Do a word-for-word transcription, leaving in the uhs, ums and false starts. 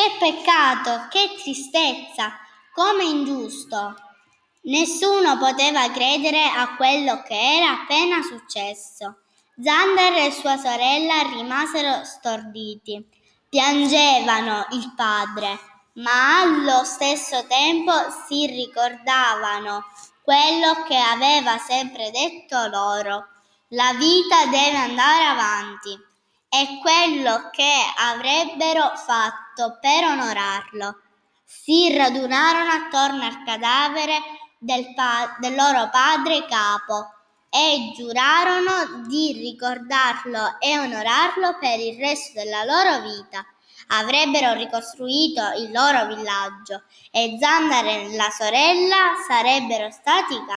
Che peccato, che tristezza, come ingiusto! Nessuno poteva credere a quello che era appena successo. Xander e sua sorella rimasero storditi. Piangevano il padre, ma allo stesso tempo si ricordavano quello che aveva sempre detto loro. La vita deve andare avanti. E quello che avrebbero fatto per onorarlo. Si radunarono attorno al cadavere del, pa- del loro padre capo e giurarono di ricordarlo e onorarlo per il resto della loro vita. Avrebbero ricostruito il loro villaggio e Xander e la sorella sarebbero stati